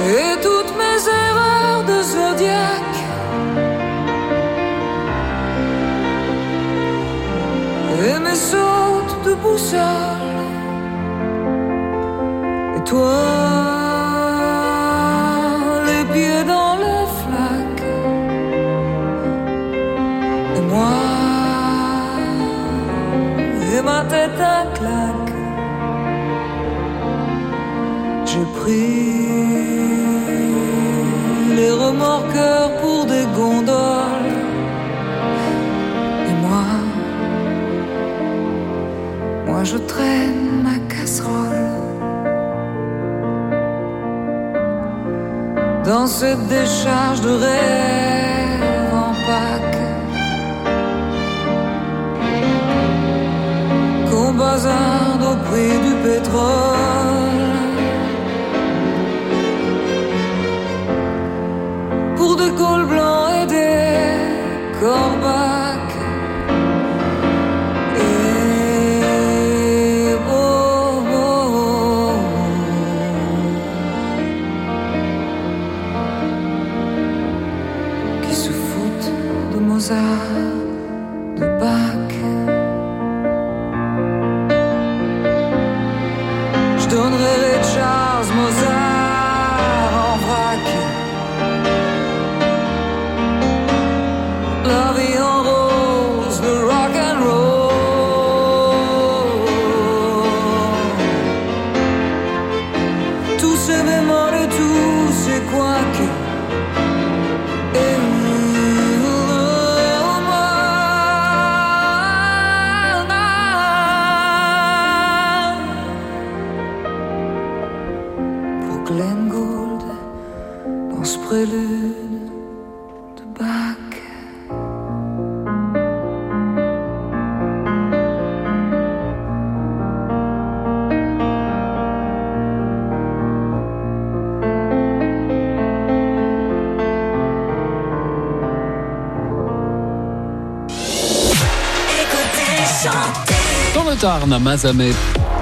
et toutes mes erreurs de zodiaque. Et mes sautes de boussole. Et toi, les pieds dans les flaques. Et moi, et ma tête à claque. J'ai pris les remorqueurs pour des gondoles. Et moi je traîne ma casserole dans cette décharge de rêve en Pâques qu'on bazarde au prix du pétrole. Pour des cols blancs et des corbacs. Et oh, oh, oh. Qui se foutent de Mozart, de Bach. Je donnerai les Charles Mozart en vrac. La vie en rose, le rock and roll. Tous ces bémols et tous ces couacs. Et pour Glenn Gould dans ce prélude de Bach. Dans le Tarn, à Mazamet.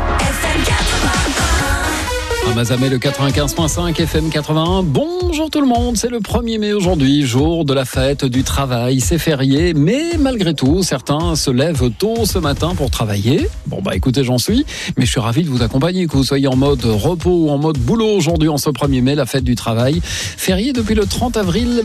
À Mazamet, le 95.5 FM 81. Bonjour tout le monde, c'est le 1er mai aujourd'hui, jour de la fête du travail. C'est férié, mais malgré tout, certains se lèvent tôt ce matin pour travailler. Bon bah écoutez, j'en suis, mais je suis ravi de vous accompagner, que vous soyez en mode repos ou en mode boulot aujourd'hui en ce 1er mai, la fête du travail. Férié depuis le 30 avril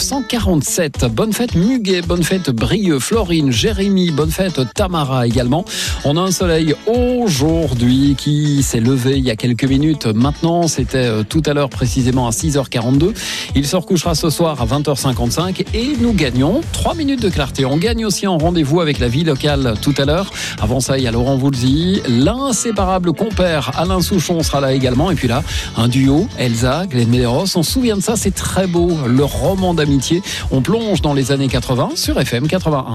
1947. Bonne fête Muguet, bonne fête Brieux, Florine, Jérémy, bonne fête Tamara également. On a un soleil aujourd'hui qui s'est levé il y a quelques minutes. Maintenant, c'était tout à l'heure précisément à 6h42. Il se recouchera ce soir à 20h55 et nous gagnons 3 minutes de clarté. On gagne aussi en rendez-vous avec la vie locale tout à l'heure. Avant ça, il y a Laurent Voulzy, l'inséparable compère Alain Souchon sera là également. Et puis là, un duo, Elsa, Glenn Medeiros. On se souvient de ça, c'est très beau, le roman d'amitié. On plonge dans les années 80 sur FM 81.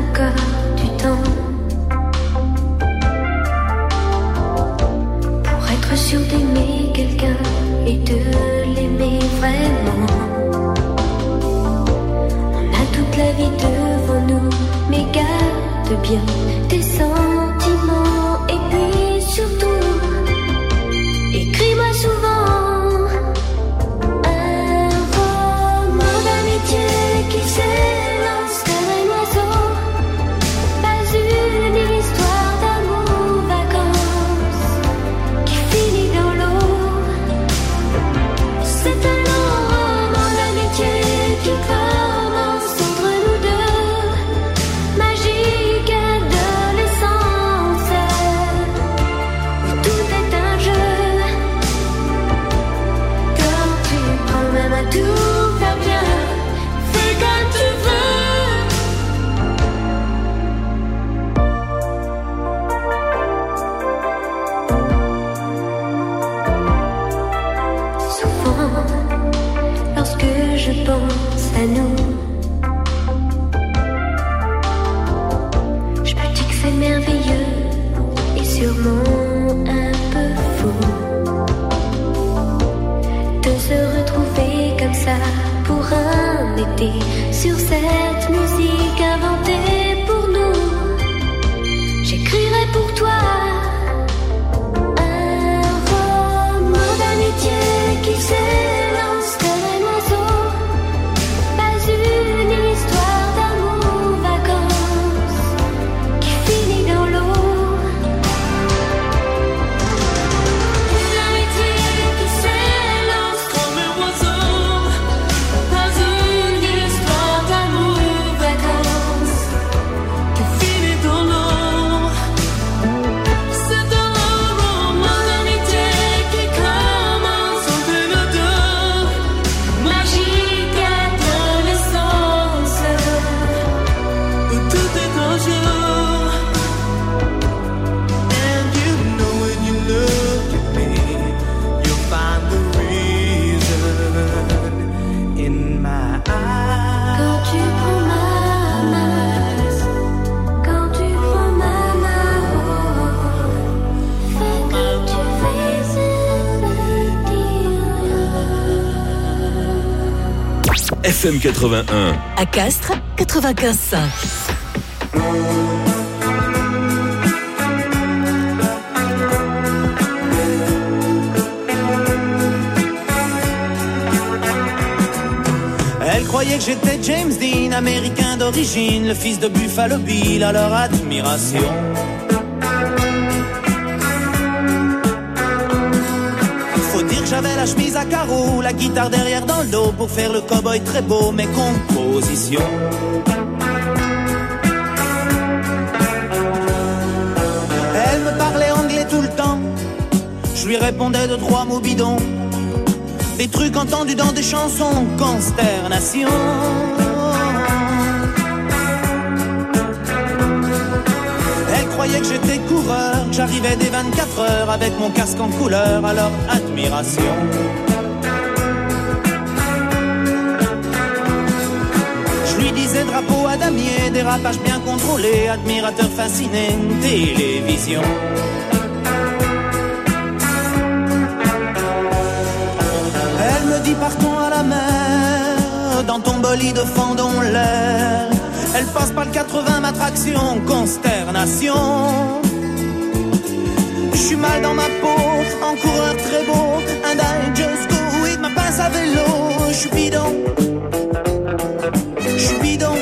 Pour bien tes sentiments. Et puis surtout, écris-moi souvent un roman d'amitié qui s'élance comme un oiseau. Pas une histoire d'amour, vacances qui finit dans l'eau. C'est un long roman d'amitié qui commence entre nous deux. Magique adolescence où tout est un jeu. Quand tu prends ma main, tout va bien. Fais comme tu veux. Souvent, lorsque je pense à nous, je me dis que c'est merveilleux et sûrement un peu fou de se retrouver comme ça pour un été sur cette musique inventée pour nous. J'écrirai pour toi un roman d'amitié qui s'élance comme un oiseau. Pas une histoire d'amour, vacances qui finit dans l'eau. Une amitié qui s'élance comme un oiseau. Pas une histoire d'amour, vacances qui finit dans l'eau. C'est un roman d'amitié qui commence entre nous deux. Magique adolescence où tout est en jeu. And you know when you look at me, you'll find the reason in my eyes. Quand tu prends ma main, quand tu prends ma main, fais comme tu fais, c'est FM 81. À Castres, 95.5. Elle croyait que j'étais James Dean, américain d'origine, le fils de Buffalo Bill, à leur admiration. Faut dire que j'avais la chemise à carreaux, la guitare derrière dans le dos pour faire le cow-boy très beau, mes compositions. Elle me parlait anglais tout le temps, je lui répondais de 3 mots bidons. Des trucs entendus dans des chansons, consternation. Elle croyait que j'étais coureur, que j'arrivais des 24 heures avec mon casque en couleur, à leur admiration. Je lui disais drapeau à damier, dérapage bien contrôlé, admirateur fasciné, télévision. Elle me dit partons à la mer, dans ton bolide fendons l'air. Elle passe par le 80, ma traction, consternation. Je suis mal dans ma peau, en coureur très beau, and I just go with ma pince à vélo. Je suis bidon, je suis bidon.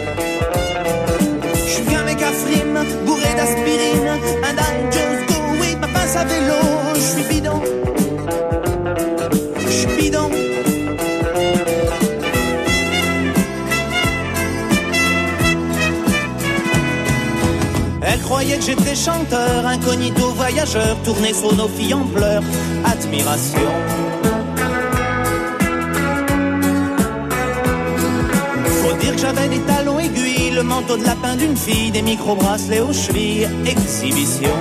Je suis qu'un mec à frime, bourré d'aspirine, and I just go with ma pince à vélo. Je suis bidon. Elle croyait que j'étais chanteur, incognito voyageur, tourné sur nos filles en pleurs, admiration. Faut dire que j'avais des talons aiguilles, le manteau de lapin d'une fille, des micro-bracelets aux chevilles, exhibition.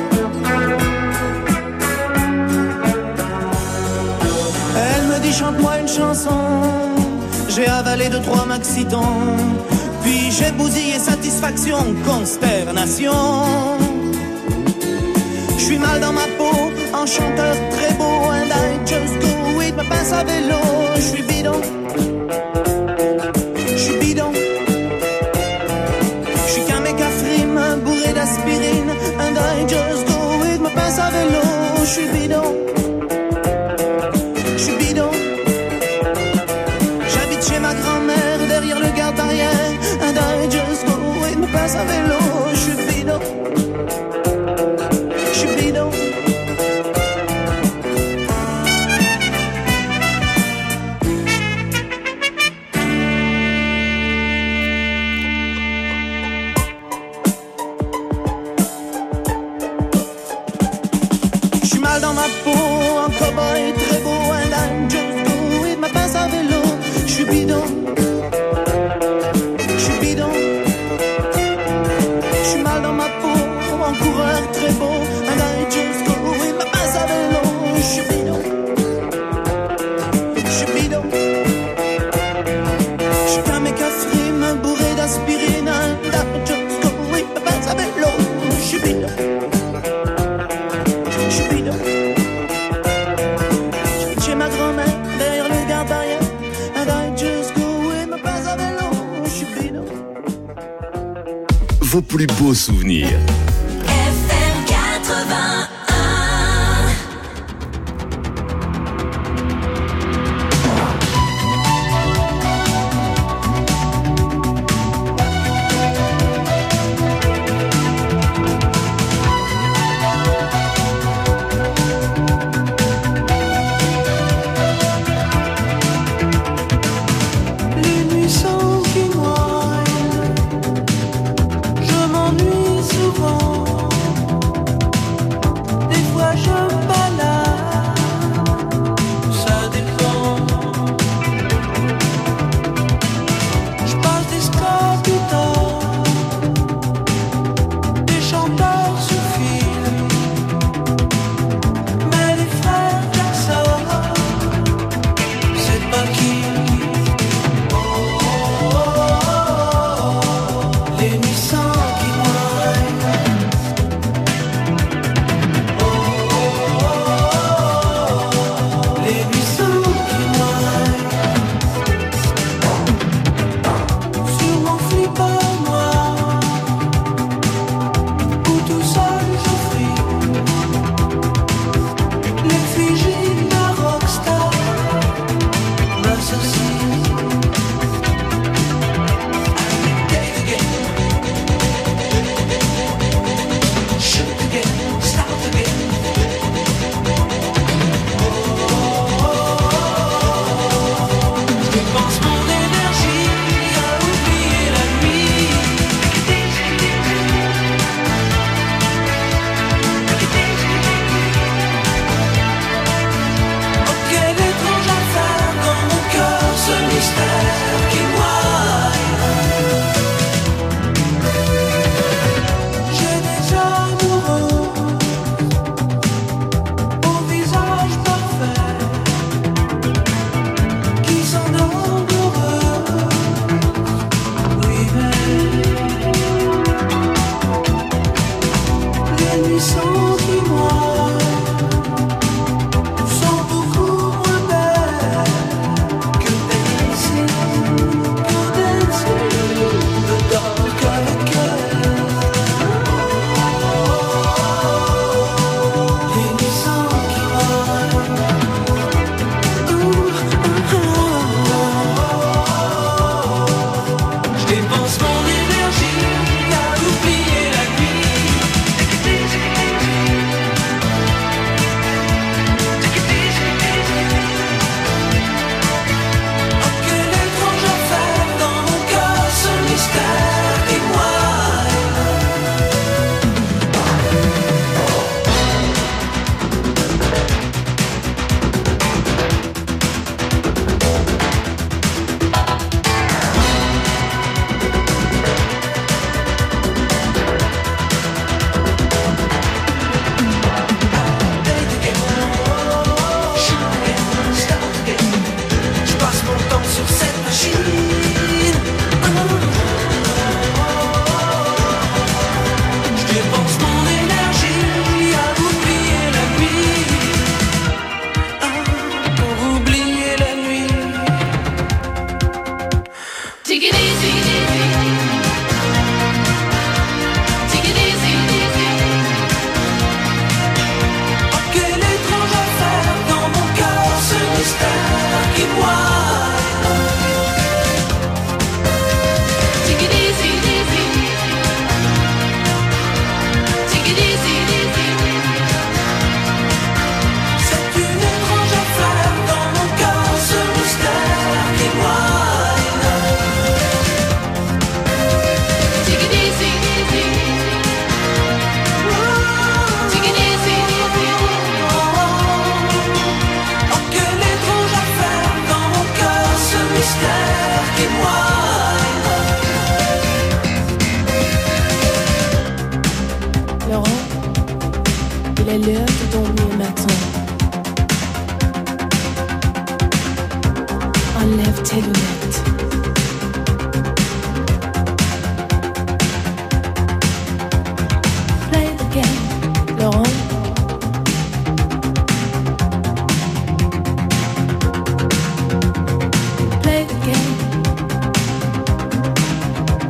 Elle me dit chante-moi une chanson, j'ai avalé 2-3 maxitons. Puis j'ai bousillé satisfaction, consternation. Je suis mal dans ma peau, en chanteur très beau, and I just go with ma pince à vélo. Je suis bidon, je suis bidon. Je suis qu'un mec à frime, just go with ma pince à vélo. Je suis bidon. Je suis bidon. J'habite chez ma grand-mère derrière le garde-barrière. And I just go with ma pince à vélo. Je suis bidon. Je suis bidon. Dans ma peau, un cow-boy très beau, and I'm just go with ma pince à vélo. Je suis bidon, je suis bidon. Je suis mal dans ma peau, un coureur très beau, and I just go with ma pince à vélo. Je suis bidon, je suis bidon. Je suis qu'un mec à frime, bourré d'aspirine, and I just go with ma pince à vélo. Je suis bidon. Chez ma grand-mère, derrière le garde-barrière, and I just go with ma pince à vélo. Je suis bidon. Vos plus beaux souvenirs. FM 81.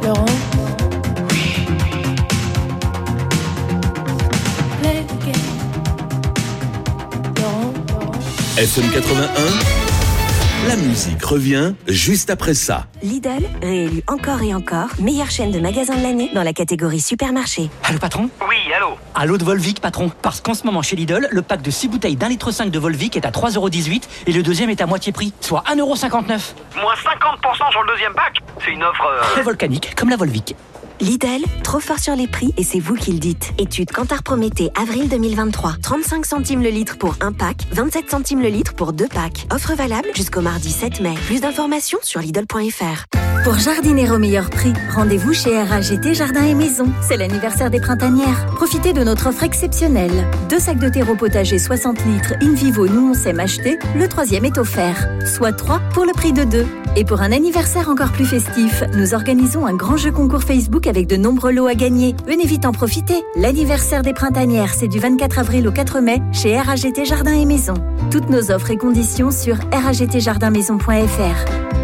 Laurent. Play the game. Laurent. FM 81, la musique revient juste après ça. Lidl, réélu encore et encore, meilleure chaîne de magasins de l'année dans la catégorie supermarché. Allô patron ? Oui, allô. Allô de Volvic patron. Parce qu'en ce moment chez Lidl, le pack de 6 bouteilles d'1,5 litre de Volvic est à 3,18€ et le deuxième est à moitié prix, soit 1,59€. Moins 50% sur le deuxième pack. C'est une offre... Très volcanique, comme la Volvic. Lidl, trop fort sur les prix et c'est vous qui le dites. Étude Kantar Prométhée, avril 2023. 35 centimes le litre pour un pack, 27 centimes le litre pour 2 packs. Offre valable jusqu'au mardi 7 mai. Plus d'informations sur Lidl.fr. Pour jardiner au meilleur prix, rendez-vous chez RAGT Jardin et Maison. C'est l'anniversaire des printanières. Profitez de notre offre exceptionnelle. 2 sacs de terreau potager 60 litres in vivo Nous on sait acheter, le 3e est offert. Soit 3 pour le prix de 2. Et pour un anniversaire encore plus festif, nous organisons un grand jeu concours Facebook avec de nombreux lots à gagner. Venez vite en profiter. L'anniversaire des printanières, c'est du 24 avril au 4 mai chez RAGT Jardin et Maison. Toutes nos offres et conditions sur ragtjardinmaison.fr.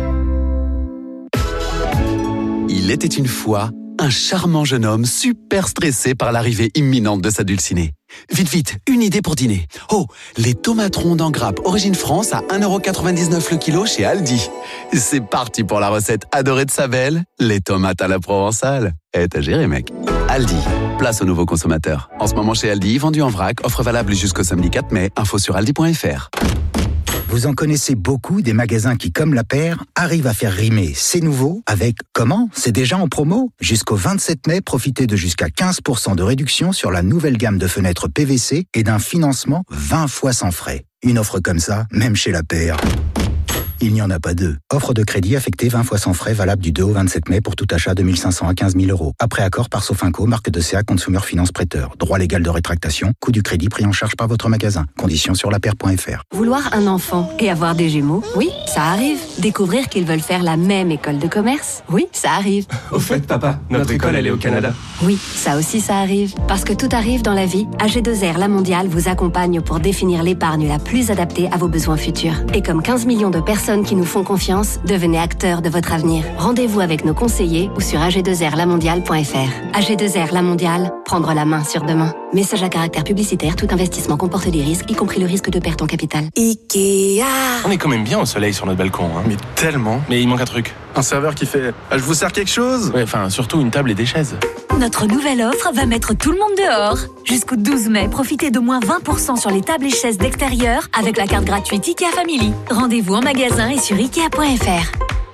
Il était une fois un charmant jeune homme super stressé par l'arrivée imminente de sa dulcinée. Vite, vite, une idée pour dîner. Oh, les tomates rondes en grappe Origine France à 1,99€ le kilo chez Aldi. C'est parti pour la recette adorée de sa belle, les tomates à la provençale. T'as géré, mec. Aldi, place aux nouveaux consommateurs. En ce moment chez Aldi, vendu en vrac, offre valable jusqu'au samedi 4 mai. Info sur aldi.fr. Vous en connaissez beaucoup des magasins qui, comme la paire, arrivent à faire rimer C'est nouveau avec comment ? C'est déjà en promo ? Jusqu'au 27 mai, profitez de jusqu'à 15% de réduction sur la nouvelle gamme de fenêtres PVC et d'un financement 20 fois sans frais. Une offre comme ça, même chez la paire, il n'y en a pas deux. Offre de crédit affectée 20 fois sans frais, valable du 2 au 27 mai pour tout achat de 1 500 à 15 000 €. Après accord par Sofinco, marque de CA Consumer Finance Prêteur. Droit légal de rétractation, coût du crédit pris en charge par votre magasin. Conditions sur lapaire.fr. Vouloir un enfant et avoir des jumeaux, oui, ça arrive. Découvrir qu'ils veulent faire la même école de commerce, oui, ça arrive. Au fait, papa, notre école, elle est au Canada. Oui, ça aussi, ça arrive. Parce que tout arrive dans la vie, AG2R La Mondiale vous accompagne pour définir l'épargne la plus adaptée à vos besoins futurs. Et comme 15 millions de personnes qui nous font confiance, devenez acteurs de votre avenir. Rendez-vous avec nos conseillers ou sur ag2rlamondiale.fr. AG2R La Mondiale, prendre la main sur demain. Message à caractère publicitaire, tout investissement comporte des risques, y compris le risque de perte en capital. Ikea. On est quand même bien au soleil sur notre balcon, hein. Mais tellement. Mais il manque un truc. Un serveur qui fait « Je vous sers quelque chose ?» Ouais, enfin, surtout une table et des chaises. Notre nouvelle offre va mettre tout le monde dehors. Jusqu'au 12 mai, profitez de moins 20% sur les tables et chaises d'extérieur avec la carte gratuite IKEA Family. Rendez-vous en magasin et sur Ikea.fr.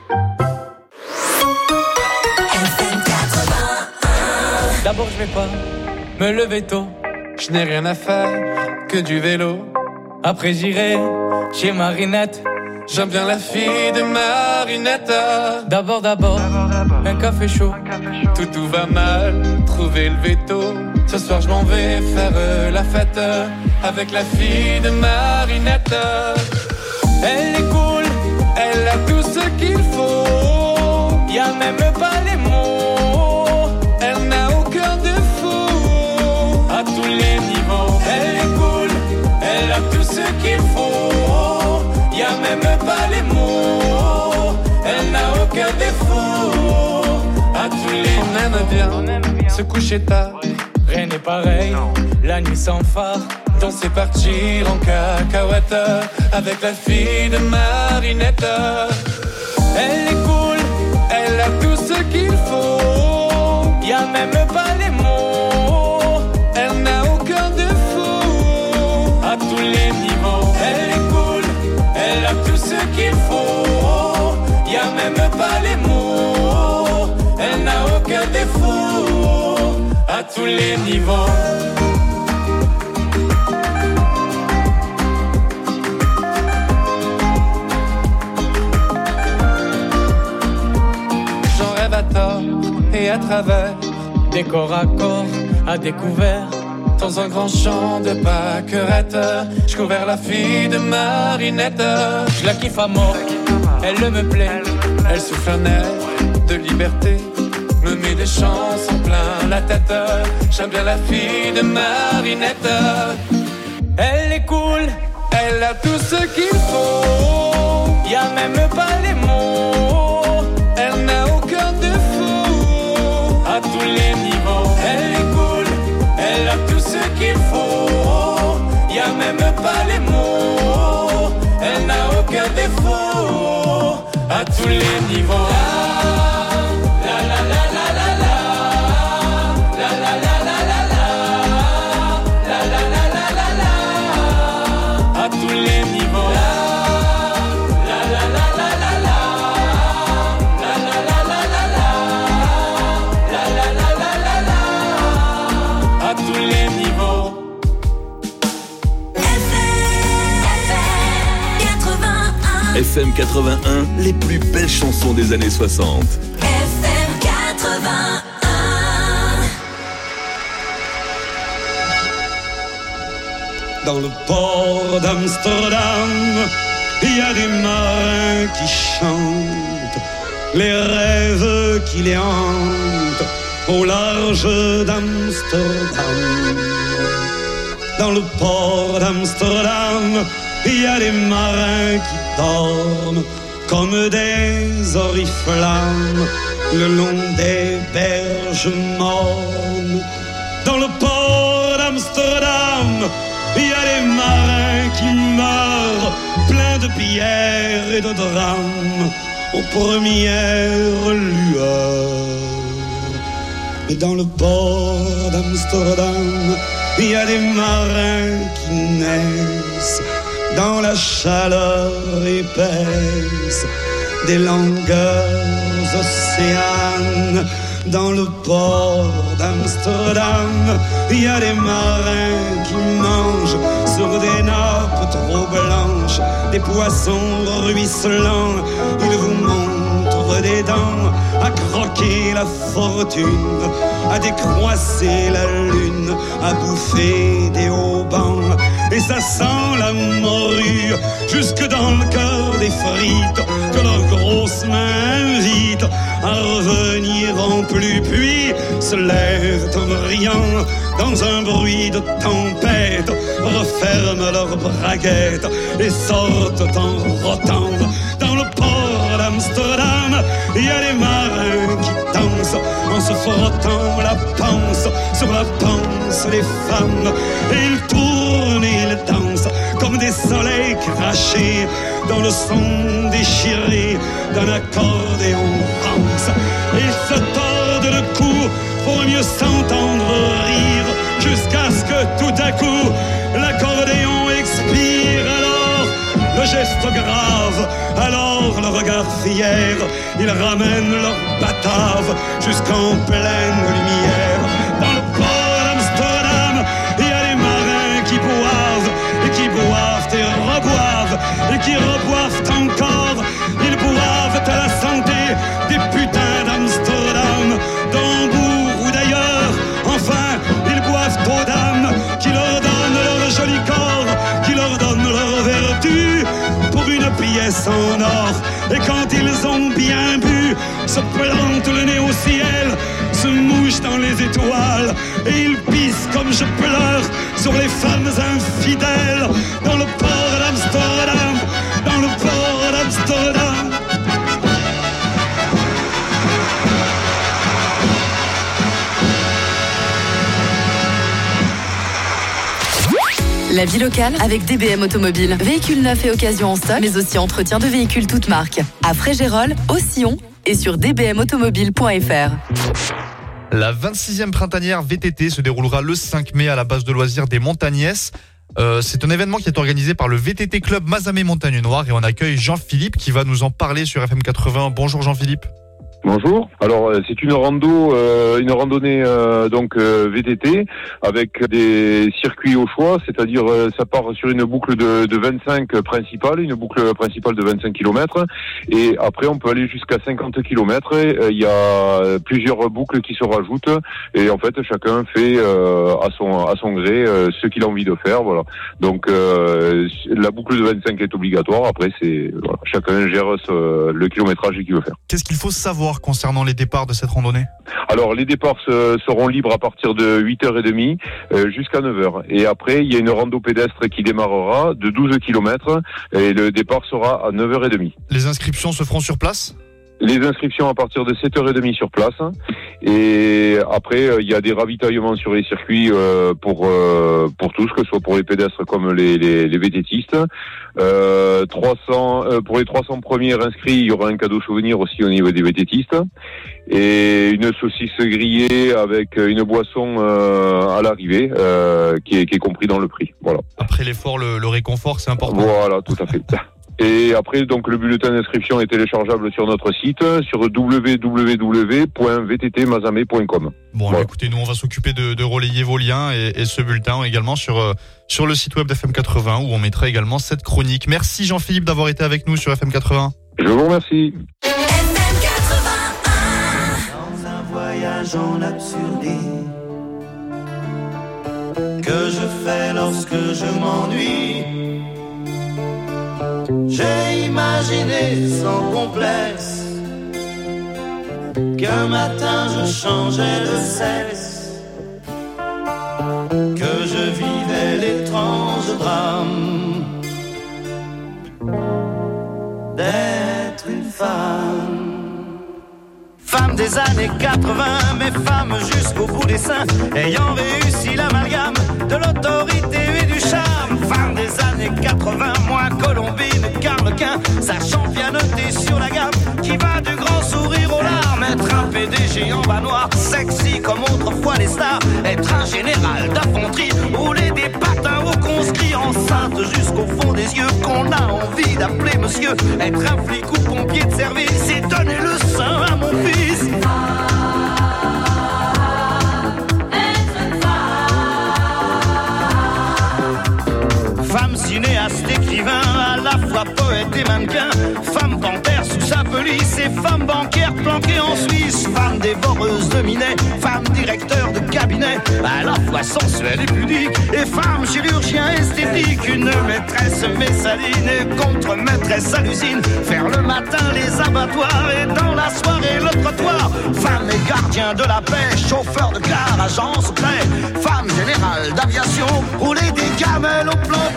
D'abord je vais pas me lever tôt, je n'ai rien à faire que du vélo. Après j'irai chez Marinette, j'aime bien la fille de Marinette. D'abord, un café chaud, tout va mal, trouver le veto. Ce soir je m'en vais faire la fête avec la fille de Marinette. Elle est cool, elle a tout ce qu'il faut, y a même pas les mots. Elle n'a aucun défaut, à tous les niveaux. Elle est cool, elle a tout ce qu'il faut, y a même pas les mots. Elle n'a aucun défaut, à tous les niveaux. On aime bien se coucher tard, rien n'est pareil, la nuit sans phare. Danser, partir en cacahuète avec la fille de Marinette. Elle est cool, elle a tout ce qu'il faut, y a même pas les mots. Elle n'a aucun défaut, à tous les niveaux. Elle est cool, elle a tout ce qu'il faut, y a même pas les mots. Elle n'a aucun défaut, à tous les niveaux. Et à travers des corps à corps à découvert, dans un grand champ de pâquerettes, je couvert la fille de Marinette. Je la kiffe à mort, elle me plaît, elle souffle un air de liberté, me met des chansons plein la tête. J'aime bien la fille de Marinette. Elle est cool, elle a tout ce qu'il faut, y a même pas les mots. Elle n'a aucun défaut, FM 81, les plus belles chansons des années 60. FM 81. Dans le port d'Amsterdam, il y a des marins qui chantent les rêves qui les hantent au large d'Amsterdam. Dans le port d'Amsterdam, il y a des marins qui dorment comme des oriflammes le long des berges mornes. Dans le port d'Amsterdam, il y a des marins qui meurent pleins de pierres et de drames aux premières lueurs. Et dans le port d'Amsterdam, il y a des marins qui naissent dans la chaleur épaisse des longueurs océanes. Dans le port d'Amsterdam, il y a des marins qui mangent sur des nappes trop blanches des poissons ruisselants. Ils vous montrent des dents à croquer la fortune, à décroisser la lune, à bouffer des haubans. Et ça sent la morue jusque dans le cœur des frites que leurs grosses mains invitent à revenir en pluie, puis se lèvent en riant dans un bruit de tempête, referment leurs braguettes et sortent en rotant. Dans le port d'Amsterdam, il y a des marins qui dansent en se frottant la panse sur la panse des femmes. Et ils tournent et ils dansent comme des soleils crachés dans le son déchiré d'un accordéon rance. Ils se tordent le cou pour mieux s'entendre rire, jusqu'à ce que tout à coup l'accordéon expire. Alors le geste grave, alors le regard fier, ils ramènent leur batave jusqu'en pleine lumière. Dans le port d'Amsterdam, il y a des marins qui boivent et qui boivent et reboivent et qui reboivent encore. Ils boivent à la santé des putains d'Amsterdam, d'Hambourg ou d'ailleurs. Enfin, ils boivent aux dames qui leur donnent leur joli corps, qui leur donnent leur vertu pour une pièce en or. Et quand ils ont bien bu, se plantent le nez au ciel, se mouchent dans les étoiles, et ils pissent comme je pleure sur les femmes infidèles. Dans le port d'Amsterdam, dans le port d'Amsterdam. La vie locale avec DBM Automobile. Véhicules neufs et occasions en stock, mais aussi entretien de véhicules toutes marques. À Fréjérolles, au Sillon et sur dbmautomobile.fr. La 26e printanière VTT se déroulera le 5 mai à la base de loisirs des Montagnès. C'est un événement qui est organisé par le VTT Club Mazamet Montagne Noire et on accueille Jean-Philippe qui va nous en parler sur FM 80. Bonjour Jean-Philippe. Bonjour. Alors c'est une randonnée donc VTT avec des circuits au choix, c'est-à-dire ça part sur une boucle de 25 principale, une boucle principale de 25 km et après on peut aller jusqu'à 50 km et il y a plusieurs boucles qui se rajoutent et en fait chacun fait à son gré ce qu'il a envie de faire, voilà. Donc la boucle de 25 est obligatoire, après c'est voilà, chacun gère le kilométrage qu'il veut faire. Qu'est-ce qu'il faut savoir concernant les départs de cette randonnée? Alors les départs seront libres à partir de 8h30 jusqu'à 9h. Et après, il y a une rando pédestre qui démarrera de 12 km et le départ sera à 9h30. Les inscriptions se feront sur place ? Les inscriptions à partir de 7h30 sur place. Et après, il y a des ravitaillements sur les circuits pour tous, que ce soit pour les pédestres comme les VTTistes. Pour les 300 premiers inscrits, il y aura un cadeau souvenir aussi au niveau des VTTistes. Et une saucisse grillée avec une boisson à l'arrivée qui est compris dans le prix. Voilà. Après l'effort, le réconfort, c'est important. Voilà, tout à fait. Et après, donc, le bulletin d'inscription est téléchargeable sur notre site, sur www.vttmazamé.com. Bon, alors, écoutez, nous, on va s'occuper de relayer vos liens et ce bulletin également sur le site web d'FM 80 où on mettra également cette chronique. Merci Jean-Philippe d'avoir été avec nous sur FM 80. Je vous remercie. FM 81. Dans un voyage en absurdité que je fais lorsque je m'ennuie, j'ai imaginé sans complexe qu'un matin je changeais de sexe, que je vivais l'étrange drame d'être une femme. Femme des années 80, mais femme jusqu'au bout des seins, ayant réussi l'amalgame de l'autorité et du charme. Femme des années 80, moi Colombine, Carlequin, sachant bien noter sur la gamme, qui va du grand sourire aux larmes. Être un PDG en bas noir, sexy comme autrefois les stars. Être un général d'infanterie, rouler des patins aux conscrits, enceinte jusqu'au fond des yeux, qu'on a envie d'appeler monsieur. Être un flic ou pompier de service, et donner le sein à mon fils. Femme cinéaste, écrivain, à la fois poète et mannequin. Femme panthère sous sa police et femme bancaire planquée en Suisse. Femme dévoreuse de minet, femme directeur de cabinet, à la fois sensuelle et pudique. Et femme chirurgien esthétique, une maîtresse messaline et contre-maîtresse à l'usine. Faire le matin les abattoirs et dans la soirée le trottoir. Femme et gardien de la paix, chauffeur de car, agent secret. Femme générale d'aviation, rouler des gamelles au planton.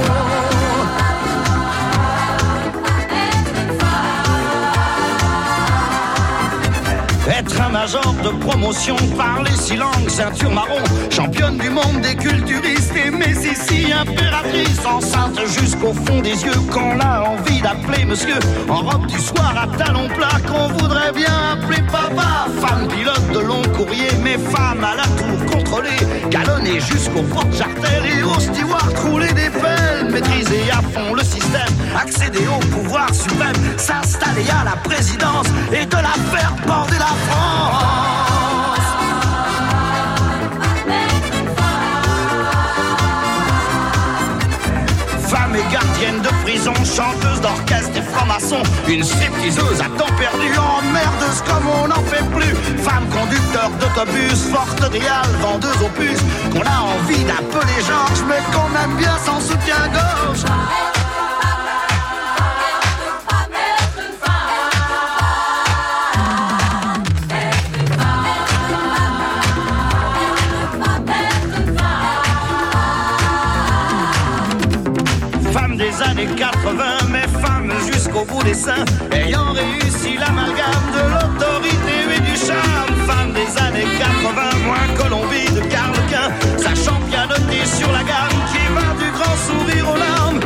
Être un major de promotion, parler 6 langues, ceinture marron, championne du monde des culturistes et Messici, impératrice, enceinte jusqu'au fond des yeux, qu'on a envie d'appeler monsieur, en robe du soir à talons plats, qu'on voudrait bien appeler papa. Femme pilote de long courrier, mais femme à la tour contrôlée, galonnée jusqu'au porte-jartel et au steward rouler des pelles, maîtriser à fond le système, accéder au pouvoir suprême, s'installer à la présidence et de la faire border la France. Femme et gardienne de prison, chanteuse d'orchestre et franc-maçon, une stripteaseuse à temps perdu, emmerdeuse comme on n'en fait plus. Femme conducteur d'autobus, forte idéale, vendeuse aux puces, qu'on a envie d'appeler Georges, mais qu'on aime bien sans soutien-gorge. Des années 80, mais femme jusqu'au bout des seins, ayant réussi l'amalgame de l'autorité et du charme. Femme des années 80, moins Colombie de Carlequin, sachant bien noter sur la gamme, qui va du grand sourire aux larmes.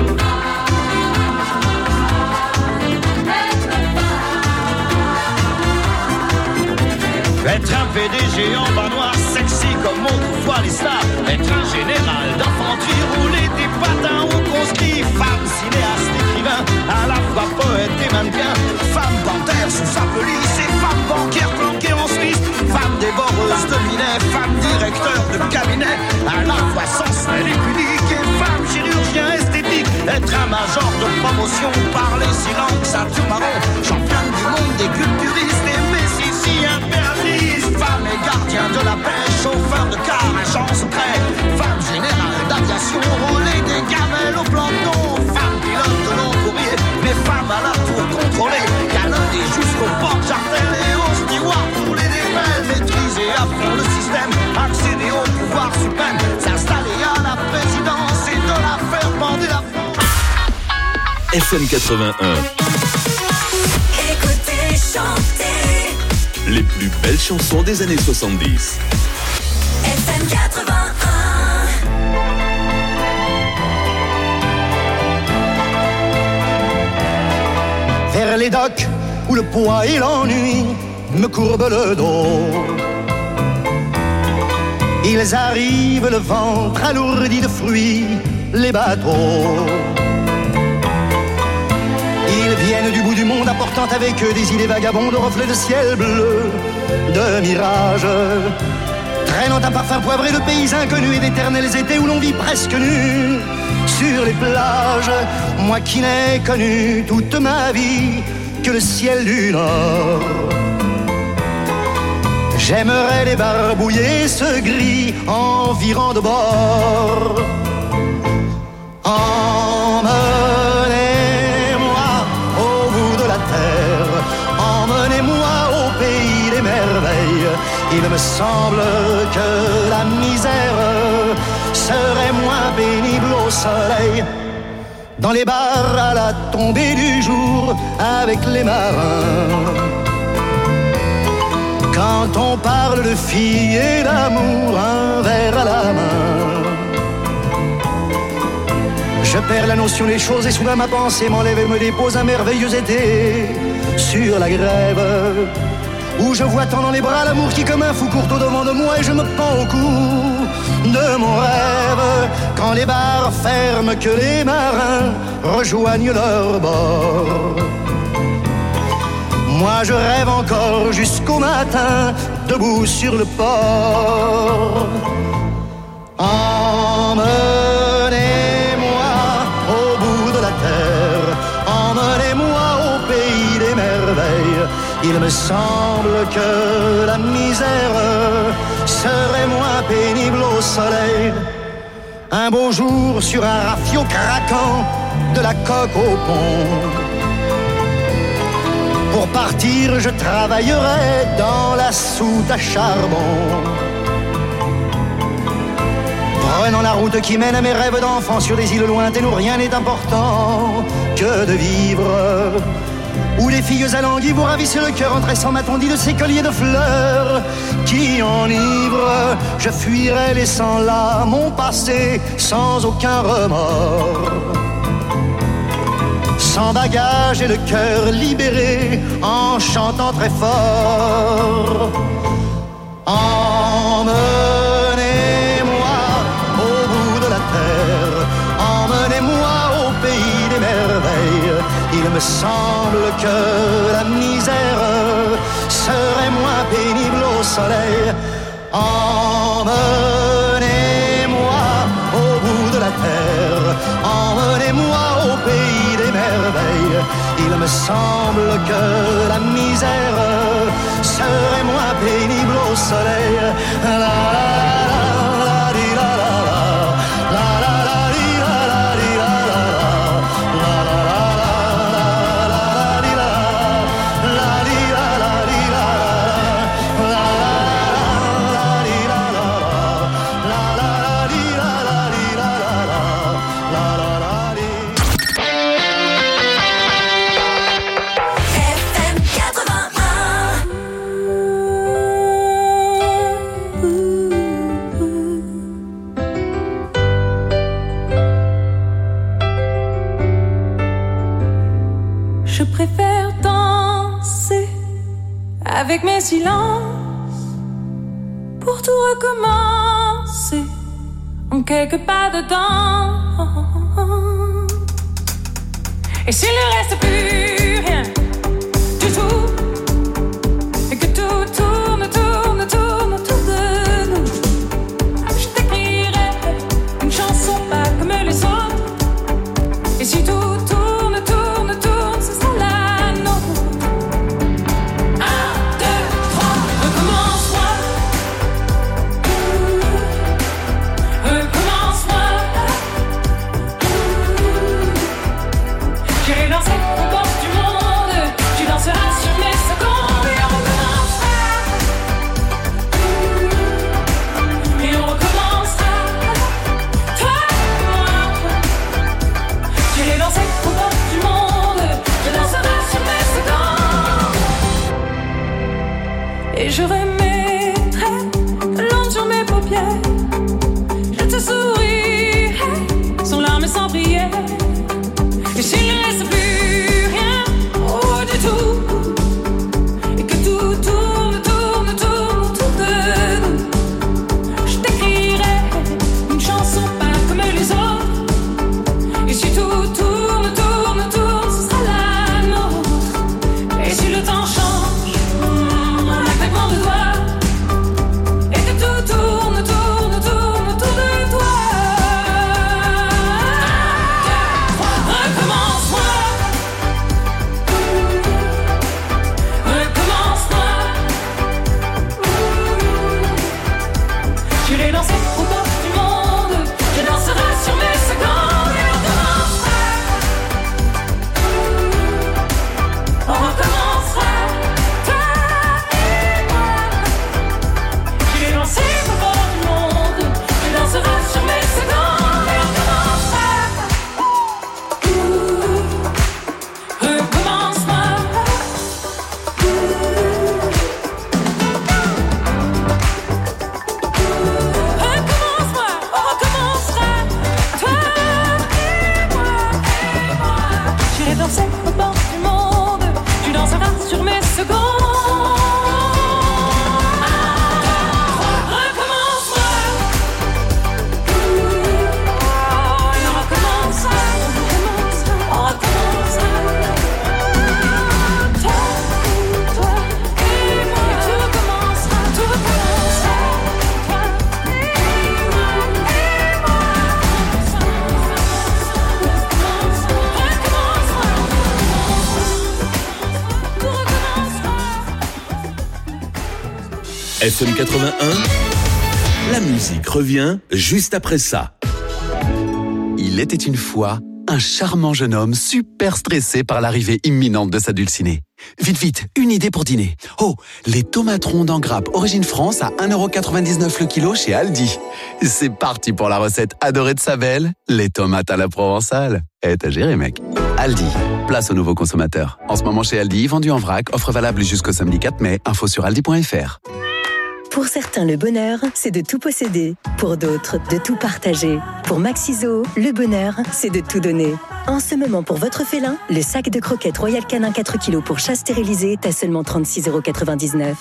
Être un PDG en bas noir, sexy comme autrefois les stars. Être un général d'infanterie, rouler des patins aux conscrits. Femme cinéaste, écrivain, à la fois poète et mannequin. Femme panthère sous sa police et femme bancaire planquée en Suisse. Femme dévoreuse de minet, femme directeur de cabinet, à la fois sensuelle et pudique. Et femme chirurgien esthétique, être un major de promotion, parler 6 langues, ceinture marron, championne du monde des culturistes et Messici, impératrice. Femme et gardien de la paix, chauffeur de car, agent secret. Femme générale d'aviation, rouler des gamelles au planton. Femme pilote de long courrier, mais femme à la tour contrôlée, galonnée jusqu'au porte-jartel et au steward, rouler des pelles, maîtriser à fond le système, accéder au pouvoir suprême, s'installer à la présidence et de la faire bander la France. FM 81. Écoutez, chantez. Les plus belles chansons des années 70. FM 81. Vers les docks où le poids et l'ennui me courbent le dos. Ils arrivent le ventre alourdi de fruits, les bateaux. viennent du bout du monde apportant avec eux des idées vagabondes, reflets de ciel bleu, de mirage. Traînant un parfum poivré de pays inconnus et d'éternels étés où l'on vit presque nu sur les plages. Moi qui n'ai connu toute ma vie que le ciel du Nord. J'aimerais les barbouiller ce gris environ de bord. Emmenez-moi au bout de la terre, emmenez-moi au pays des merveilles. Il me semble que la misère serait moins pénible au soleil. Dans les bars à la tombée du jour avec les marins. Quand on parle de filles et d'amour, un verre à la main. Je perds la notion des choses et soudain ma pensée m'enlève et me dépose un merveilleux été sur la grève. Où je vois tant dans les bras l'amour qui comme un fou court au devant de moi et je me pends au cou de mon rêve. Quand les bars ferment, que les marins rejoignent leur bord. Moi je rêve encore jusqu'au matin, debout sur le port. Emmenez-moi au bout de la terre, emmenez-moi au pays des merveilles. Il me semble que la misère serait moins pénible au soleil. Un beau jour sur un rafio craquant, de la coque au pont. Pour partir, je travaillerai dans la soute à charbon. Prenant la route qui mène à mes rêves d'enfant sur des îles lointaines où rien n'est important que de vivre. Où les filles alanguies vous ravissent le cœur en tressant ma tondie de ces colliers de fleurs qui enivrent. Je fuirai laissant là mon passé sans aucun remords. Sans bagage et le cœur libéré en chantant très fort. Emmenez-moi au bout de la terre, emmenez-moi au pays des merveilles. Il me semble que la misère serait moins pénible au soleil. Emmenez-moi au bout de la terre, emmenez-moi au pays des merveilles. Il me semble que la misère serait moins pénible au soleil. La la la di la la la la la di la la di la la la la la la di la la di la la di la la la di la la la la di la la di la la la la di. FM 81. Je préfère danser avec mes silences pour tout recommencer en quelques pas dedans. Et s'il ne reste plus rien du tout, et que tout tourne, tourne, tourne autour de nous, je t'écrirai une chanson pas comme les autres. Et si tout tourne, tourne, tourne, ce sera la nôtre. 1, 2, 3, recommence-moi. Recommence-moi. J'irai danser aux portes du monde. Tu danseras sur mes secondes. Et on recommencera. Et on recommencera. Toi et moi. J'irai danser aux portes du monde. Tu danseras sur mes secondes. Et je remettrai de l'ombre sur mes paupières. Je te sourirai sans larmes et sans prière. Et s'il ne reste plus rien, oh du tout, et que tout tourne, tourne, tourne autour de nous, je t'écrirai une chanson pas comme les autres. Et si tout tourne, tourne, tourne, ce sera la nôtre. J'irai danser au bord du monde, je danserai sur mes secondes et on recommencera. On recommencera, toi et moi. J'irai danser au bord du monde, je danserai sur mes secondes et on recommencera. Recommence-moi. Recommence-moi, on recommencera. Toi et moi. J'irai danser au bord du monde, tu danseras sur mes secondes. Recommence-moi. Et on recommencera. On recommencera. Toi et moi. Tout recommencera. Tout recommencera. Toi et moi. FM 81, la musique revient juste après ça. Il était une fois un charmant jeune homme super stressé par l'arrivée imminente de sa dulcinée. Vite, vite, une idée pour dîner. Oh, les tomates rondes en grappe Origine France à 1,99€ le kilo chez Aldi. C'est parti pour la recette adorée de sa belle, les tomates à la provençale. T'as géré, mec. Aldi, place aux nouveaux consommateurs. En ce moment chez Aldi, vendu en vrac, offre valable jusqu'au samedi 4 mai, info sur aldi.fr. Pour certains, le bonheur, c'est de tout posséder. Pour d'autres, de tout partager. Pour Maxiso, le bonheur, c'est de tout donner. En ce moment, pour votre félin, le sac de croquettes Royal Canin 4 kg pour chat stérilisé est à seulement 36,99€.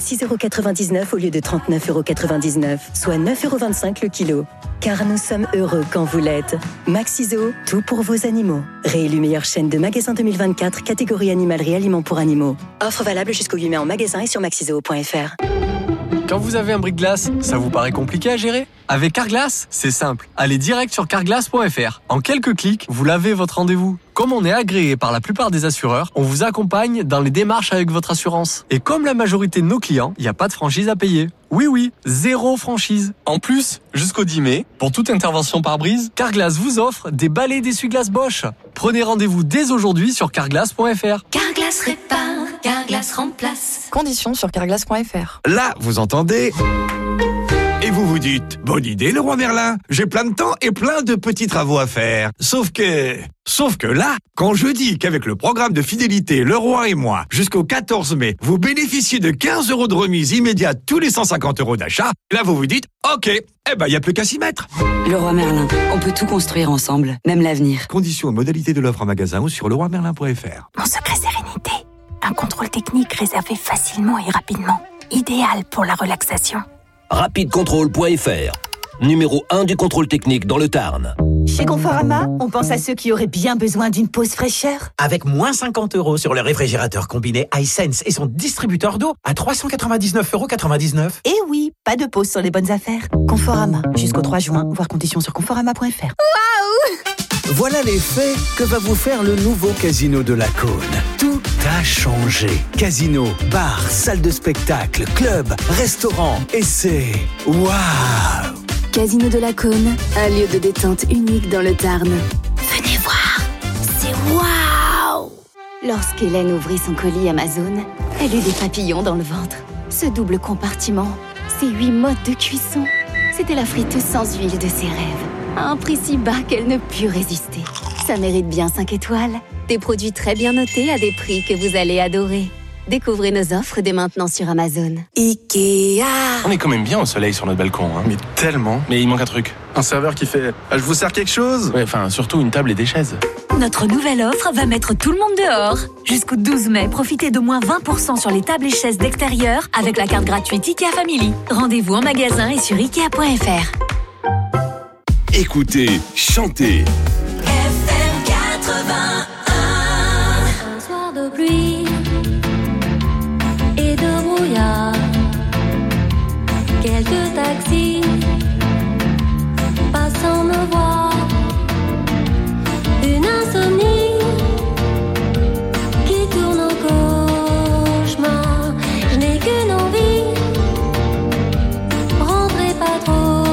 36,99€ au lieu de 39,99€, soit 9,25€ le kilo. Car nous sommes heureux quand vous l'êtes. Maxiso, tout pour vos animaux. Réélu meilleure chaîne de magasins 2024, catégorie animalerie aliments pour animaux. Offre valable jusqu'au 8 mai en magasin et sur maxiso.fr. Quand vous avez un brise-glace, ça vous paraît compliqué à gérer ? Avec Carglass, c'est simple. Allez direct sur carglass.fr. En quelques clics, vous lavez votre rendez-vous. Comme on est agréé par la plupart des assureurs, on vous accompagne dans les démarches avec votre assurance. Et comme la majorité de nos clients, il n'y a pas de franchise à payer. Oui, 0 franchise. En plus, jusqu'au 10 mai, pour toute intervention par brise, Carglass vous offre des balais d'essuie-glace Bosch. Prenez rendez-vous dès aujourd'hui sur carglass.fr. Carglass répare, Carglass remplace. Conditions sur carglass.fr. Là, vous entendez ? Et vous vous dites, bonne idée Leroy Merlin, j'ai plein de temps et plein de petits travaux à faire. Sauf que là, quand je dis qu'avec le programme de fidélité Leroy et moi, jusqu'au 14 mai, vous bénéficiez de 15€ de remise immédiate tous les 150€ d'achat, là vous vous dites, ok, il n'y a plus qu'à s'y mettre. Leroy Merlin, on peut tout construire ensemble, même l'avenir. Conditions et modalités de l'offre en magasin ou sur leroymerlin.fr. Mon secret sérénité, un contrôle technique réservé facilement et rapidement, idéal pour la relaxation. Rapidecontrôle.fr, numéro 1 du contrôle technique dans le Tarn. Chez Conforama, on pense à ceux qui auraient bien besoin d'une pause fraîcheur. Avec moins 50€ sur le réfrigérateur combiné iSense et son distributeur d'eau à 399,99€. Et oui, pas de pause sur les bonnes affaires. Conforama, jusqu'au 3 juin, voir conditions sur conforama.fr. Waouh! Voilà l'effet que va vous faire le nouveau Casino de la Cône. Tout a changé. Casino, bar, salle de spectacle, club, restaurant, et c'est waouh! Casino de la Cône, un lieu de détente unique dans le Tarn. Venez voir, c'est waouh! Lorsqu'Hélène ouvrit son colis Amazon, elle eut des papillons dans le ventre. Ce double compartiment, ces 8 modes de cuisson, c'était la friteuse sans huile de ses rêves. À un prix si bas qu'elle ne put résister. Ça mérite bien 5 étoiles. Des produits très bien notés à des prix que vous allez adorer. Découvrez nos offres dès maintenant sur Amazon. Ikea. On est quand même bien au soleil sur notre balcon. Hein. Mais tellement. Mais il manque un truc. Un serveur qui fait « Je vous sers quelque chose ?» Ouais, enfin, surtout une table et des chaises. Notre nouvelle offre va mettre tout le monde dehors. Jusqu'au 12 mai, profitez de moins 20% sur les tables et chaises d'extérieur avec la carte gratuite IKEA Family. Rendez-vous en magasin et sur Ikea.fr. Écoutez, chantez. FM 81. Un soir de pluie et de brouillard, quelques taxis passant me voir, une insomnie qui tourne au cauchemar. Je n'ai qu'une envie, rentrer pas trop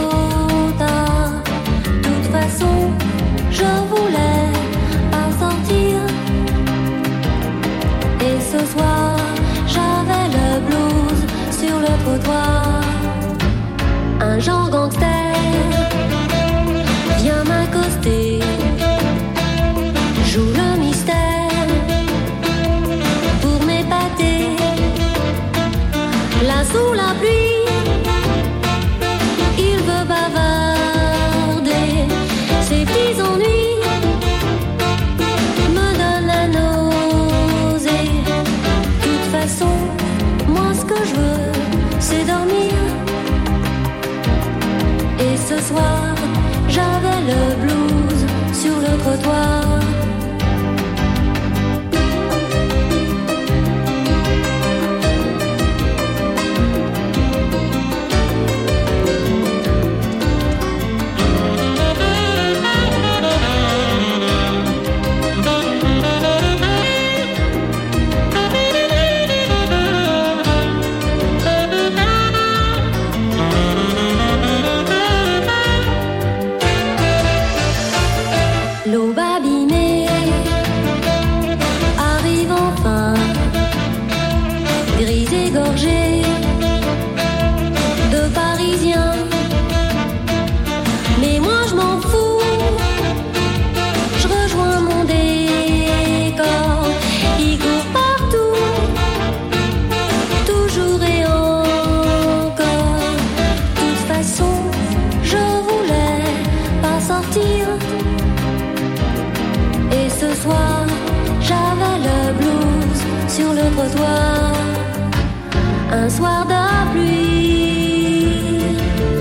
sous la pluie, il veut bavarder. Ses petits ennuis me donnent la nausée. De toute façon, moi ce que je veux, c'est dormir. Et ce soir, j'avais le blues sur le trottoir. L'aube abîmée arrive enfin, grise et gorgée de Parisiens. Mais moi je m'en fous, je rejoins mon décor. Il court partout, toujours et encore. De toute façon, je voulais pas sortir. Et ce soir, j'avais le blues sur le trottoir. Un soir de pluie.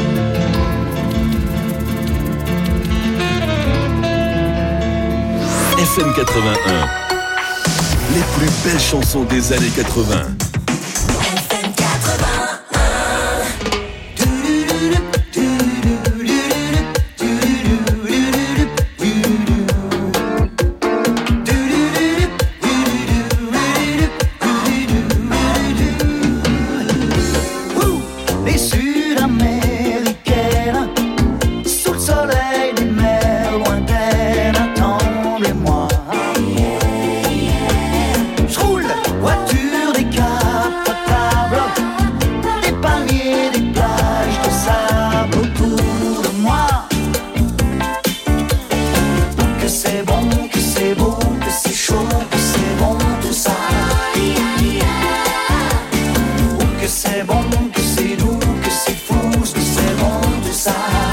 FM 81. Les plus belles chansons des années 80. FM 81. Les Sud-Américaines, sous le soleil des mers lointaines, attendez-moi. Je roule, voiture décapotable, des palmiers, des plages de sable autour de moi. Que c'est bon, que c'est beau, que c'est chaud, que c'est bon tout ça. Que c'est bon, que c'est doux, que c'est fou, que c'est bon tout ça.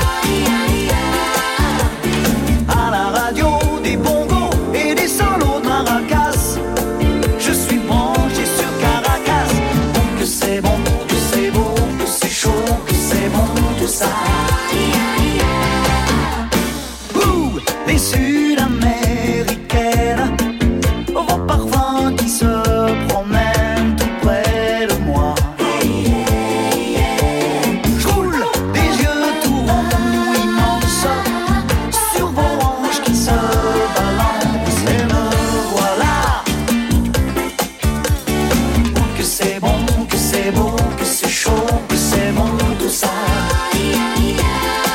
À la radio, des bongos et des solos de maracas, je suis branché sur Caracas. Que c'est bon, que c'est beau, que c'est chaud, que c'est bon tout ça. Ouh, les Sud-Américaines, vos parfums qui se promènent tout près de moi. Je roule des yeux tout ronds, immenses, sur vos hanches qui se balancent. Et me voilà. Que c'est bon, que c'est beau, que c'est chaud, que c'est bon tout ça.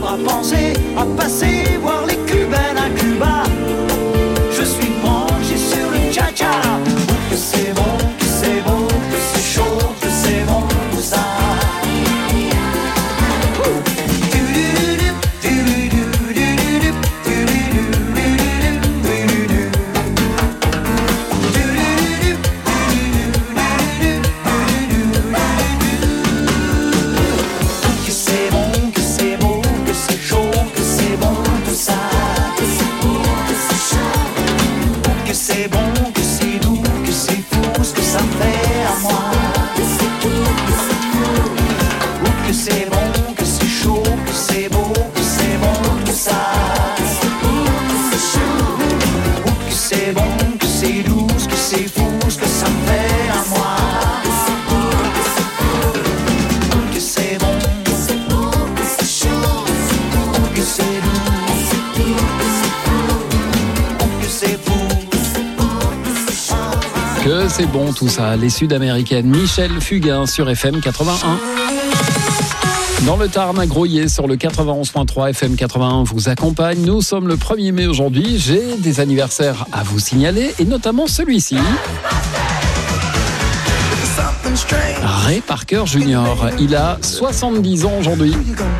à penser à passer voir les Cubaines à Cuba. Je suis branché sur le cha-cha. Que c'est bon, que c'est bon, que c'est chaud, que c'est bon, tout ça. Que c'est bon tout ça, les Sud-Américaines. Michel Fugain sur FM 81. Dans le Tarn à Groyer sur le 91.3 FM 81 vous accompagne. Nous sommes le 1er mai aujourd'hui. J'ai des anniversaires à vous signaler et notamment celui-ci. Ray Parker Jr. Il a 70 ans aujourd'hui.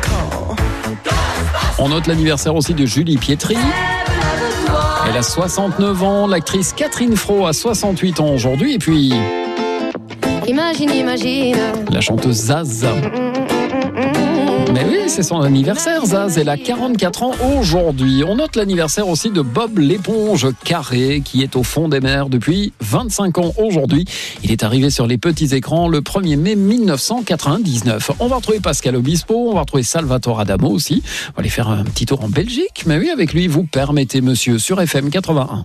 On note l'anniversaire aussi de Julie Pietri. Elle a 69 ans. L'actrice Catherine Fro a 68 ans aujourd'hui. Et puis... Imagine. La chanteuse Zaz. Mais oui, c'est son anniversaire, Zaz. Elle a 44 ans aujourd'hui. On note l'anniversaire aussi de Bob l'éponge carré, qui est au fond des mers depuis 25 ans aujourd'hui. Il est arrivé sur les petits écrans le 1er mai 1999. On va retrouver Pascal Obispo, on va retrouver Salvatore Adamo aussi. On va aller faire un petit tour en Belgique. Mais oui, avec lui, vous permettez, monsieur, sur FM 81.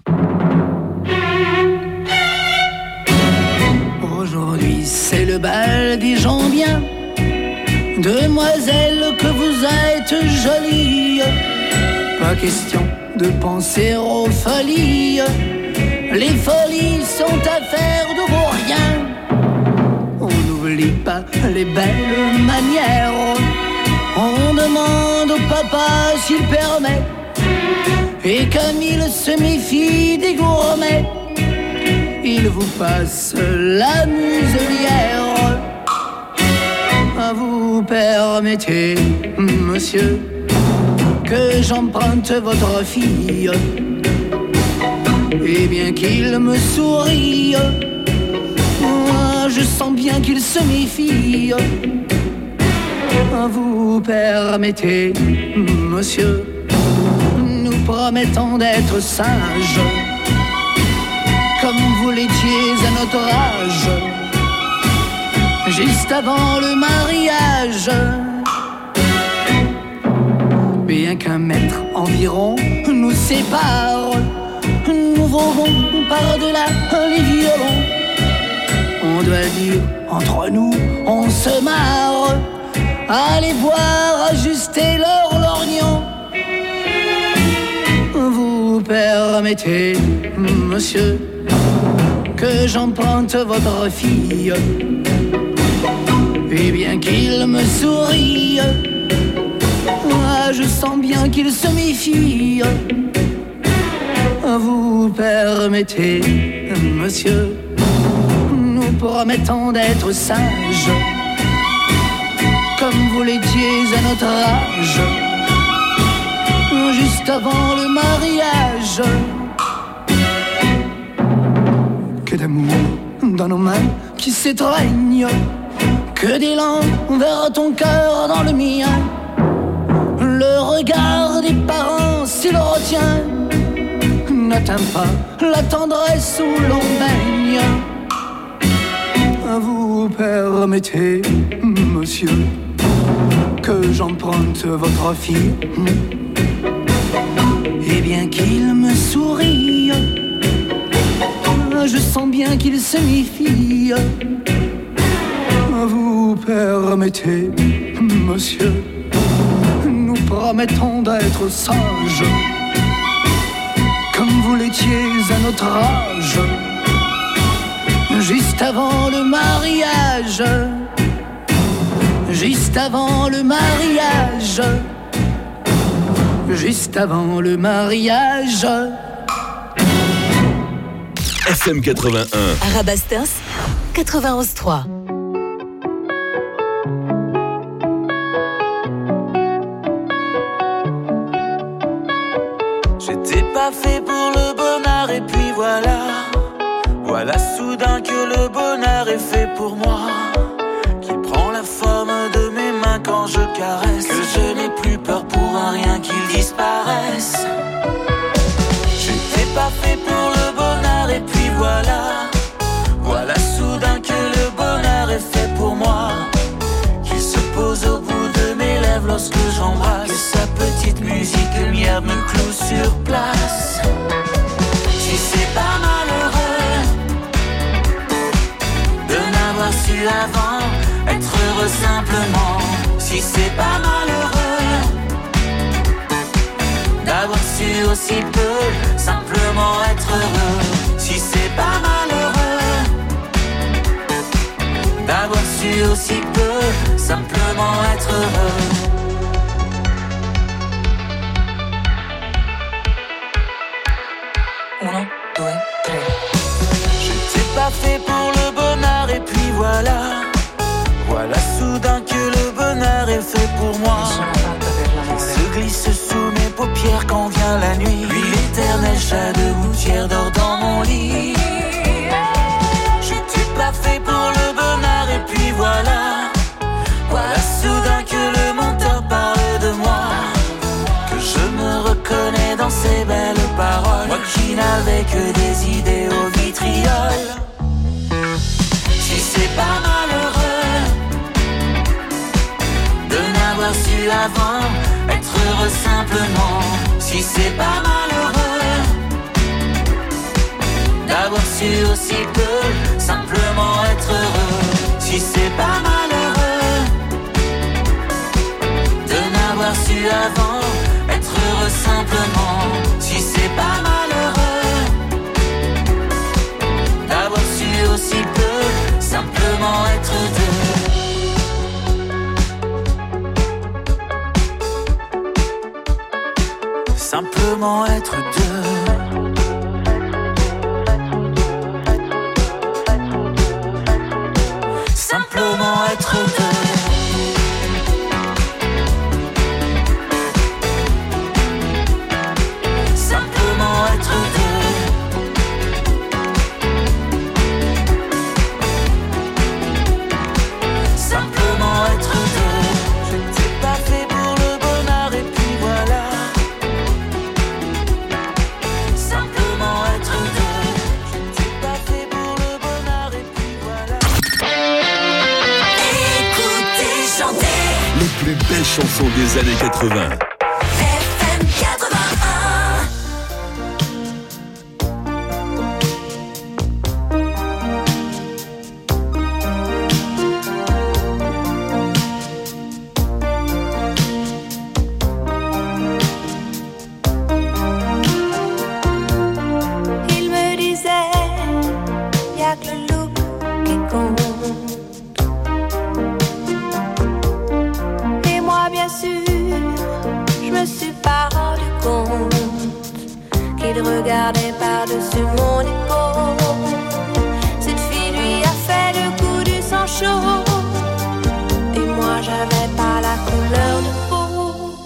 Aujourd'hui, c'est le bal des gens bien. Demoiselle, que vous êtes jolie. Pas question de penser aux folies. Les folies sont affaires de vos rien. On n'oublie pas les belles manières. On demande au papa s'il permet. Et comme il se méfie des gourmets, il vous passe la muselière. Vous permettez, monsieur, que j'emprunte votre fille. Et bien qu'il me sourie, moi je sens bien qu'il se méfie. Vous permettez, monsieur, nous promettons d'être sages, comme vous l'étiez à notre âge. Juste avant le mariage, bien qu'un mètre environ nous sépare, nous volons par-delà les violons. On doit dire, entre nous, on se marre. Allez voir ajuster leur lorgnon. Vous permettez, monsieur, que j'emprunte votre fille. Et bien qu'il me sourie, moi je sens bien qu'il se méfie. Vous permettez, monsieur, nous promettons d'être sages, comme vous l'étiez à notre âge, juste avant le mariage. Que d'amour dans nos mains qui s'étreignent, que d'élan vers ton cœur dans le mien. Le regard des parents, s'il retient, n'atteint pas la tendresse où l'on baigne. Vous permettez, monsieur, que j'emprunte votre fille. Et bien qu'il me sourie, je sens bien qu'il se méfie. Vous permettez, monsieur, nous promettons d'être sages, comme vous l'étiez à notre âge, juste avant le mariage, juste avant le mariage. juste avant le mariage. FM 81. Arabastos 91.3. J'étais pas fait pour le bonheur et puis voilà. Voilà soudain que le bonheur est fait pour moi. Qui prend la forme de mes mains quand je caresse. Que je n'ai plus peur pour un rien qu'il disparaisse. J'étais pas fait pour le bonheur et puis voilà. Voilà soudain que le bonheur est fait pour moi. Qu'il se pose au bout de mes lèvres lorsque j'embrasse. Que sa petite musique lumière me cloue sur place. Si c'est pas malheureux de n'avoir su avant être heureux simplement. Si c'est pas malheureux d'avoir su aussi peu simplement être heureux. Si c'est pas malheureux d'avoir su aussi peu simplement être heureux. J'étais pas fait pour le bonheur et puis voilà. Voilà soudain que le bonheur est fait pour moi. Il se glisse sous mes paupières quand vient la nuit. Lui l'éternel chat de gouttière dort dans mon lit. J'étais pas fait pour le bonheur et puis voilà. Voilà soudain que le menteur parle de moi. Que je me reconnais dans ses belles paroles. Moi qui n'avais que des idées au vitriol. Si c'est pas malheureux de n'avoir su avant être heureux simplement. Si c'est pas malheureux d'avoir su aussi peu simplement être heureux. Si c'est pas malheureux de n'avoir su avant être heureux simplement. Si c'est pas malheureux d'avoir su aussi peu simplement être deux. Simplement être deux. Simplement être deux. Simplement être deux. Simplement être deux. J'étais pas fait pour le bonheur et puis voilà. Simplement être deux. J'étais pas fait pour le bonheur et puis voilà. Écoutez, chanter. Les plus belles chansons des années 80. FM 81. Il me disait, y'a que le look qui compte. Et moi bien sûr, je me suis pas rendu compte qu'il regardait par-dessus mon épaule. Cette fille lui a fait le coup du sang chaud. Et moi j'avais pas la couleur de peau.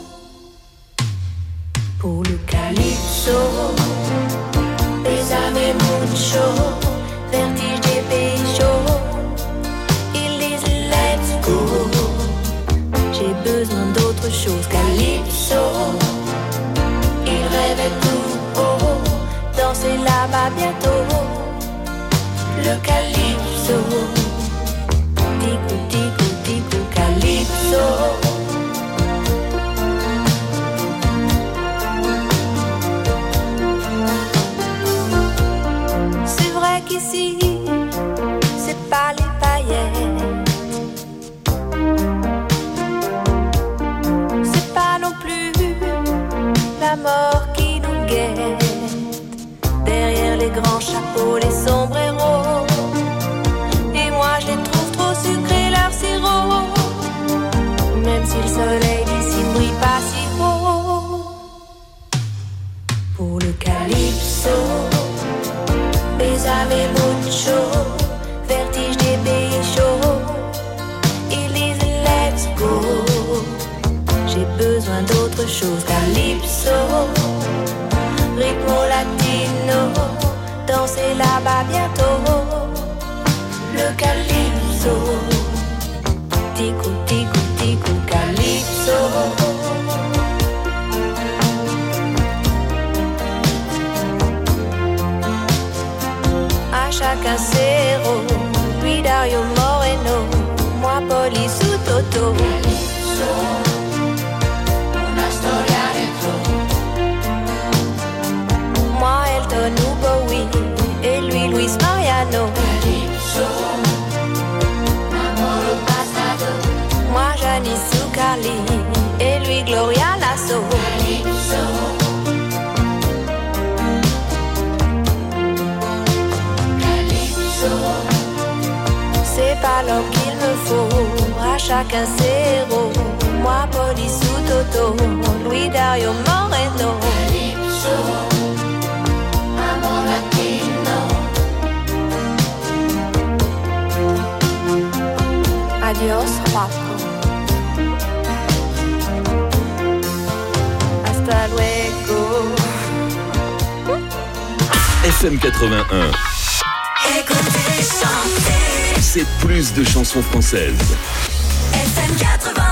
Pour le calypso, Bésame mucho, vertige des pays chauds. Ils disent let's go. J'ai besoin d'autre chose. Calypso, il rêvait tout haut. Danser là-bas bientôt. Le calypso, tico tico tico calypso. C'est vrai qu'ici, c'est pas les paillettes. C'est pas non plus la mort qui nous guette. Derrière les grands chapeaux, les sombreros. Et moi, je les trouve trop sucrés, leur sirop. Même si le soleil d'ici ne brille pas si haut. chose. Calypso, rythmo latino, danser là-bas bientôt. Le calypso, tico, tico, tico, calypso. À chacun ses rôles, lui Dario Moreno, moi Police ou Toto. Una storia retro. Moi Elton ou Bowie, et lui Luis Mariano. Calypso, amore passato. Moi Janice ou Carly, et lui Gloria Lasso. Calypso. C'est pas l'homme qu'il me faut, à chacun ses rôles. Moi, Police ou Toto, Louis Dario Moreno. Calypso, amor latino. Adios, guapo. Hasta luego. FM 81. Écoutez, chanter. C'est plus de chansons françaises. FM 80.